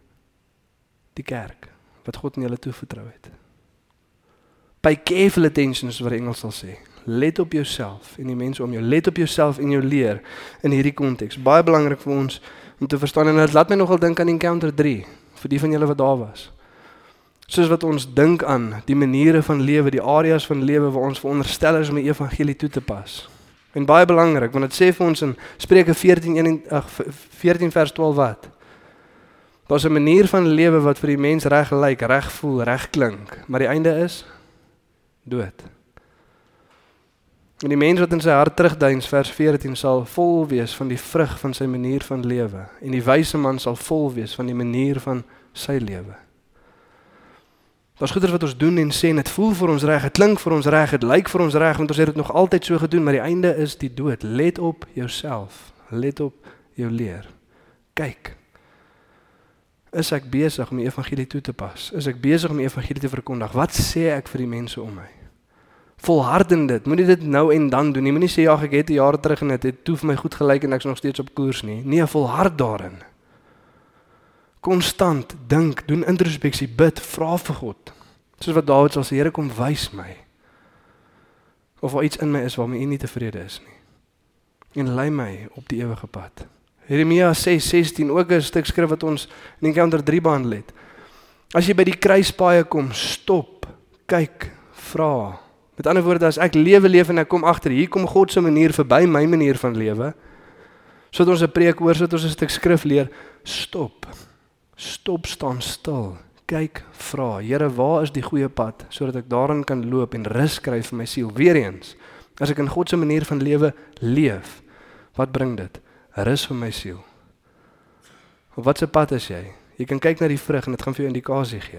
die kerk, wat God in julle toevertrou het. Pay careful attention, soos wat die Engels sal sê. Let op jouself en die mense om jou. Let op jouself en jou leer in hierdie konteks. Baie belangrik vir ons om te verstaan, en dit laat my nogal dink aan Encounter drie, vir die van julle wat daar was. Soos wat ons dink aan die maniere van lewe, die areas van lewe waar ons veronderstel is om die evangelie toe te pas. En baie belangrik, want dit sê vir ons in Spreuke veertien vers twaalf wat? Daar's 'n manier van lewe wat vir die mens reg lyk, reg voel, reg klink, maar die einde is dood. En die mens wat in sy hart terugdeins, vers veertien, sal vol wees van die vrug van sy manier van lewe, en die wyse man sal vol wees van die manier van sy lewe. Daar's goeders wat ons doen en sê, en dit voel vir ons reg, dit klink vir ons reg, dit lyk vir ons reg, want ons het dit nog altyd so gedoen, maar die einde is die dood. Let op jouself, let op jou leer. Kyk, is ek besig om die evangelie toe te pas? Is ek besig om die evangelie te verkondig? Wat sê ek vir die mense om my? Volhard in dit, moenie dit nou en dan doen nie, moenie sê, ja, ek het jare terug en dit het toe vir my goed gelyk en ek is nog steeds op koers nie. Nee, volhard daarin. Konstant, dink, doen introspeksie, bid, vra vir God. Soos wat Dawid sal sê, Here, kom wys my. Of daar iets in my is waarmee U nie tevrede is nie. En lei my op die ewige pad. Jeremia ses sestien, ook 'n stuk skrif wat ons in Encounter drie behandel het. As jy by die kruispaaie kom, stop, kyk, vra. Met ander woorde, as ek lewe leef en ek kom agter, hier kom God se manier verby my manier van lewe, sodat ons 'n preek hoor, sodat ons 'n stuk skrif leer, stop, stop, staan stil, kyk, vra, Here, waar is die goeie pad, sodat ek daarin kan loop en rus kry vir my siel. Weereens, as ek in God se manier van lewe leef, wat bring dit? Rus vir my siel. Op wat se pad is jy? Jy kan kyk na die vrug en dit gaan vir jou indikasie gee.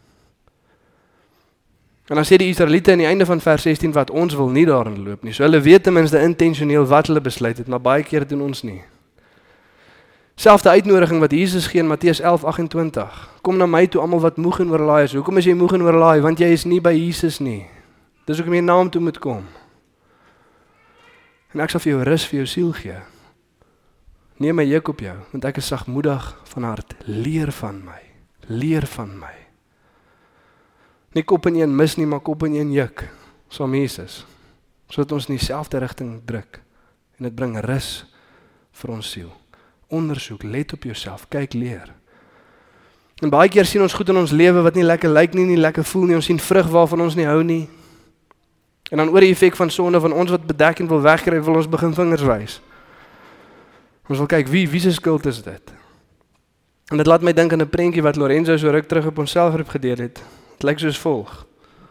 En dan sê die Israeliete aan die einde van vers sestien wat ons wil nie daarin loop nie. So hulle weet ten minste intentioneel wat hulle besluit het, maar baie keer doen ons nie. Selfde uitnodiging wat Jesus gee in Matteus elf agt en twintig. Kom na my toe almal wat moeg en oorlaai is. Hoekom is jy moeg en oorlaai? Want jy is nie by Jesus nie. Dis hoekom jy na hom toe moet kom. En ek sal vir jou rus vir jou siel gee. Neem my juk op jou, want ek is sagmoedig van hart. Leer van my. Leer van my. Nie kop in een mis nie, maar kop in een juk, saam Jesus, sodat ons in dieselfde rigting druk, en dit bring rus vir ons siel. Ondersoek, let op jouself, kyk, leer. En baie keer sien ons goed in ons lewe wat nie lekker lyk nie, nie lekker voel nie, ons sien vrug waarvan ons nie hou nie, en dan oor die effek van sonde van ons wat bedek en wil wegkry, wil ons begin vingers wys. Ons wil kyk, wie, wie se skuld is dit? En dit laat my dink aan 'n prentjie wat Lorenzo so ruk terug op ons selfgroep gedeel het. Het lyk soos volg.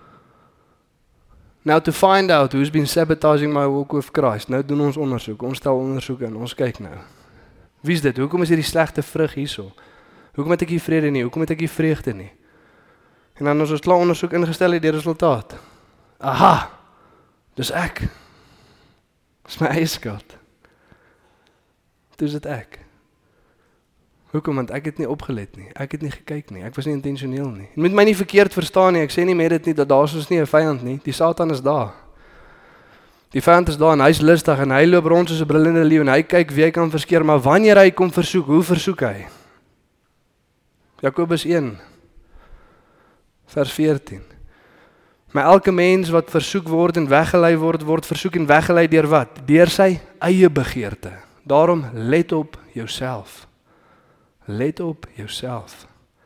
Now to find out who's been sabotaging my walk with Christ. Nou doen ons ondersoek, ons stel ondersoek in, ons kyk nou. Wie is dit? Hoekom is hierdie slegte vrug hierso? Hoekom het ek nie vrede nie? Hoekom het ek nie vreugde nie? En dan as ons klaar ondersoek ingestel het, die resultaat. Aha, dis ek. Dis my eie skuld. Dis dit ek. Hoekom? Want ek het nie opgelet nie. Ek het nie gekyk nie. Ek was nie intentioneel nie. Jy moet my nie verkeerd verstaan nie. Ek sê nie met dit nie dat daar soos nie 'n vyand nie. Die Satan is daar. Die vyand is daar en hy's lustig en hy loop rond soos 'n brullende leeu en hy kyk wie hy kan verskeer, maar wanneer hy kom versoek, hoe versoek hy? Jakobus een vers veertien. Maar elke mens wat versoek word en weggelei word, word versoek en weggelei deur wat? Deur sy eie begeerte. Daarom let op jouself. Let op jouself.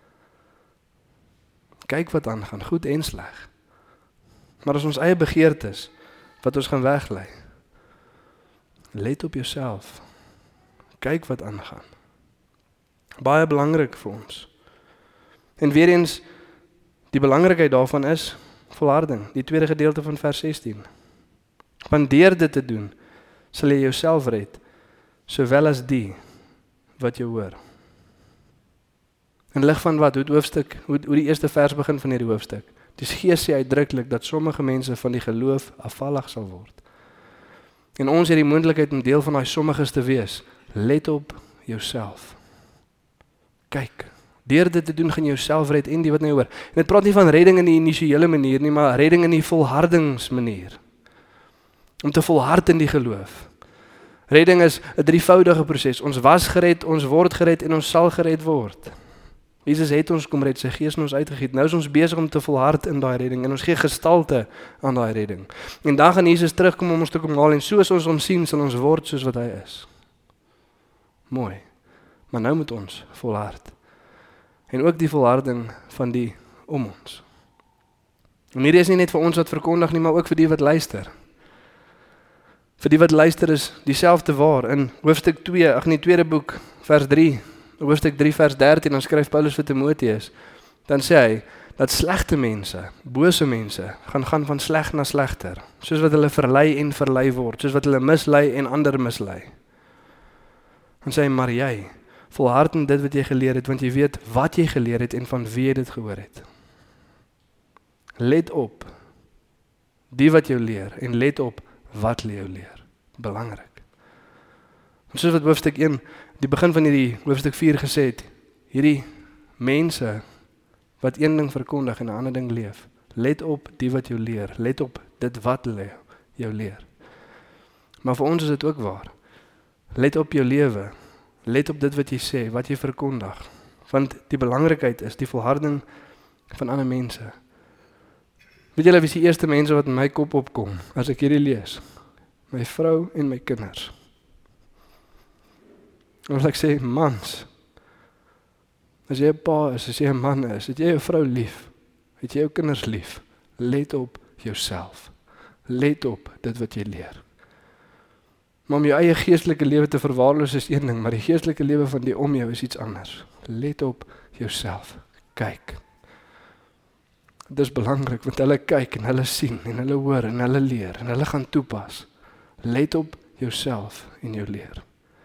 Kyk wat aangaan, goed en sleg. Maar as ons eie begeertes wat ons gaan weglei. Let op jouself. Kyk wat aangaan. Baie belangrik vir ons. En weer eens, die belangrikheid daarvan is volharding, die tweede gedeelte van vers sestien. Want deur dit te doen, sal jy jouself red, sowel as die wat jou hoor. In lig van wat, hoe het hoofstuk, hoe, hoe die eerste vers begin van hierdie hoofstuk. Die Gees sê uitdruklik dat sommige mense van die geloof afvallig sal word. En ons het die moontlikheid om deel van daai sommiges te wees. Let op jouself. Kyk, deur dit te doen gaan jy jouself red en die wat nou hoor. En dit praat nie van redding in die initiële manier nie, maar redding in die volhardingsmanier. Om te volhard in die geloof. Redding is 'n drievoudige proses. Ons was gered, ons word gered en ons sal gered word. Jesus het ons kom red, sy Gees in ons uitgegiet. Nou is ons besig om te volhard in daai redding en ons gee gestalte aan daai redding. En dan gaan Jesus terugkom om ons te kom haal en soos ons hom sien, sal ons word soos wat hy is. Mooi. Maar nou moet ons volhard. En ook die volharding van die om ons. En hierdie is nie net vir ons wat verkondig nie, maar ook vir die wat luister. Vir die wat luister is dieselfde waar. In hoofstuk twee, ag nee, tweede boek, vers drie, hoofstuk drie vers dertien, dan skryf Paulus vir Timoteus, dan sê hy, dat slegte mense, bose mense, gaan gaan van sleg na slegter, soos wat hulle verlei en verlei word, soos wat hulle mislei en ander mislei. Dan sê hy, maar jy, volhard in dit wat jy geleer het, want jy weet wat jy geleer het en van wie jy dit gehoor het. Let op, die wat jou leer, en let op, wat jou leer. Belangrik. En soos wat hoofstuk een, die begin van hierdie hoofstuk vier gesê het, hierdie mense wat een ding verkondig en 'n ander ding leef, let op die wat jou leer, let op dit wat hulle jou leer. Maar vir ons is dit ook waar. Let op jou lewe, let op dit wat jy sê, wat jy verkondig, want die belangrikheid is die volharding van ander mense. Weet julle wie is die eerste mense wat in my kop opkom as ek hierdie lees? My vrou en my kinders. Dan wil ek sê, mans, as jy 'n pa is, as jy 'n man is, het jy jou vrou lief, het jy jou kinders lief, let op jouself. Let op dit wat jy leer. Maar om jou eie geestelike lewe te verwaarloos is een ding, maar die geestelike lewe van die om jou is iets anders. Let op jouself. Kyk. Dit is belangrik, want hulle kyk en hulle sien en hulle hoor en hulle leer en hulle gaan toepas. Let op jouself en jou leer.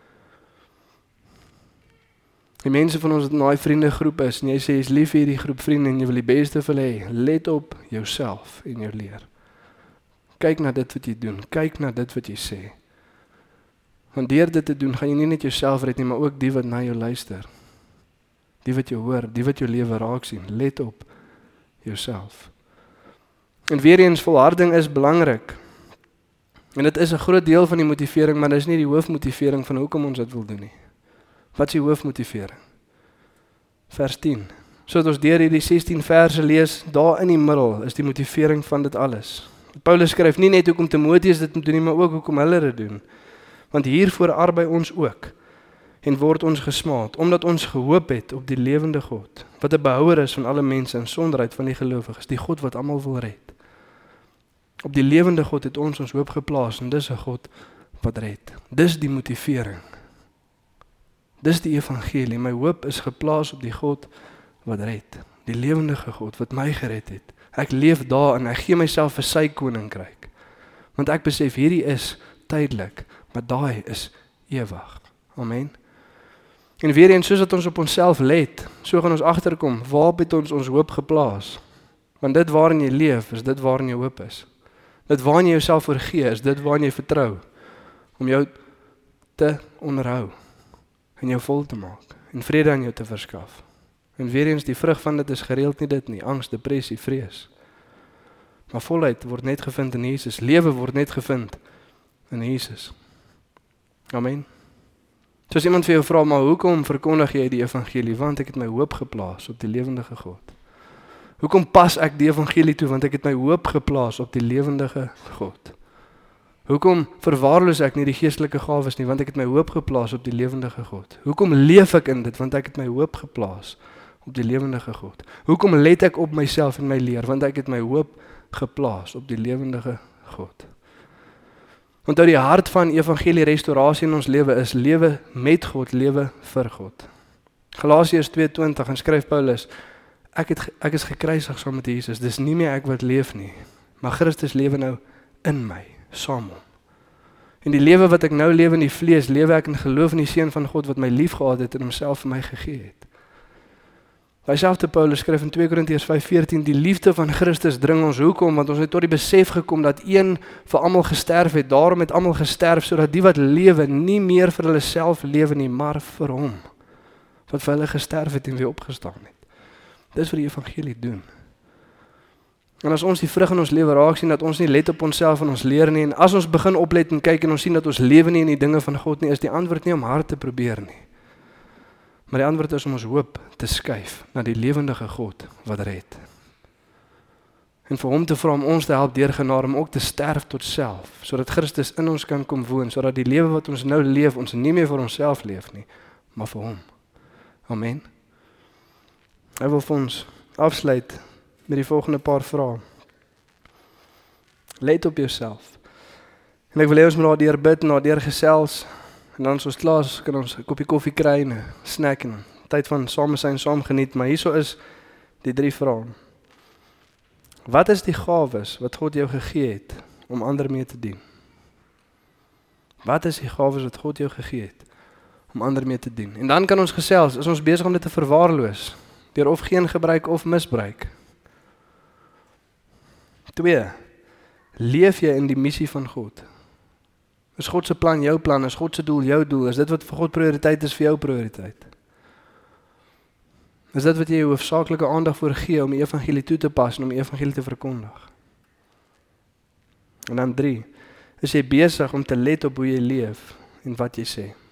Die mense van ons wat in daai vriendegroep is, en jy sê, jy is lief vir hierdie groep vriende en jy wil die beste vir hulle hê, let op jouself en jou leer. Kyk na dit wat jy doen, kyk na dit wat jy sê. Want deur dit te doen, gaan jy nie net jouself red nie, maar ook die wat na jou luister. Die wat jou hoor, die wat jou lewe raak sien, let op jouself. En weer eens, volharding is belangrik. En dit is 'n groot deel van die motivering, maar dit is nie die hoofmotivering van hoekom ons dit wil doen nie. Wat is die hoofmotivering? Vers tien. So dat ons deur hierdie sestien verse lees, daar in die middel is die motivering van dit alles. Paulus skryf nie net hoekom Timoteus dit moet doen nie, maar ook hoekom hulle dit doen. Want hiervoor arbei ons ook en word ons gesmaad, omdat ons gehoop het op die lewende God, wat 'n behouer is van alle mense in sonderheid van die gelowiges, die God wat almal wil red. Op die lewende God het ons ons hoop geplaas en dis 'n God wat red. Dis die motivering. Dis die evangelie. My hoop is geplaas op die God wat red. Die lewendige God wat my gered het. Ek leef daarin, ek gee myself vir sy koninkryk. Want ek besef hierdie is tydelik, maar daai is ewig. Amen. En weer eens, soos dat ons op onsself let, so gaan ons agterkom, waar het ons ons hoop geplaas? Want dit waarin jy leef, is dit waarin jou hoop is. Dit waarin jy jouself vergee, is dit waarin jy vertrou, om jou te onderhou, en jou vol te maak, en vrede aan jou te verskaf. En weer eens, die vrug van dit is gereeld nie dit nie, angs, depressie, vrees. Maar volheid word net gevind in Jesus, lewe word net gevind in Jesus. Amen. So as iemand vir jou vra, maar hoekom verkondig jy die evangelie? Want ek het my hoop geplaas op die lewendige God. Hoekom pas ek die evangelie toe? Want ek het my hoop geplaas op die lewendige God. Hoekom verwaarloos ek nie die geestelike gawes nie? Want ek het my hoop geplaas op die lewendige God. Hoekom leef ek in dit? Want ek het my hoop geplaas op die lewendige God. Hoekom let ek op myself en my leer? Want ek het my hoop geplaas op die lewendige God. Want uit die hart van evangelie restaurasie in ons lewe is lewe met God, lewe vir God. Galasiërs twee twintig en skryf Paulus, ek, het, ek is gekruisig saam met Jesus, dis nie meer ek wat leef nie, maar Christus lewe nou in my, saam hom. En die lewe wat ek nou lewe in die vlees, lewe ek in geloof in die Seun van God wat my lief gehad het en homself vir my gegee het. Dieselfde Paulus skryf in twee Korintiërs vyf veertien, die liefde van Christus dring ons hoekom, want ons het tot die besef gekom dat een vir almal gesterf het, daarom het almal gesterf, sodat die wat lewe nie meer vir hulle self lewe nie, maar vir hom, wat vir hulle gesterf het en weer opgestaan het. Dis wat die evangelie doen. En as ons die vrug in ons lewe raak sien, dat ons nie let op onsself en ons leer nie, en as ons begin oplet en kyk en ons sien dat ons lewe nie in die dinge van God nie, is die antwoord nie om hard te probeer nie. Maar die antwoord is om ons hoop te skuif na die lewendige God wat red. En vir hom te vra om ons te help deur genade om ook te sterf tot self, sodat Christus in ons kan kom woon, sodat die lewe wat ons nou leef, ons nie meer vir onsself leef nie, maar vir hom. Amen. Ek wil vir ons afsluit met die volgende paar vrae. Let op jouself. En ek wil hê ons moet daardeur bid en daardeur gesels. En dan as ons klaar is, kan ons 'n koppie koffie kry en 'n snack en tyd van saam wees en saam geniet. Maar hierso is die drie vrae. Wat is die gawes wat God jou gegee het om ander mee te dien? Wat is die gawes wat God jou gegee het om ander mee te dien? En dan kan ons gesels, is ons besig om dit te verwaarloos, deur of geen gebruik of misbruik. Twee, leef jy in die missie van God? Is God se plan jou plan? Is God se doel jou doel? Is dit wat vir God prioriteit is vir jou prioriteit? Is dit wat jy hoofsaaklike aandag voor gee om die evangelie toe te pas en om die evangelie te verkondig? En dan drie, is jy besig om te let op hoe jy leef en wat jy sê?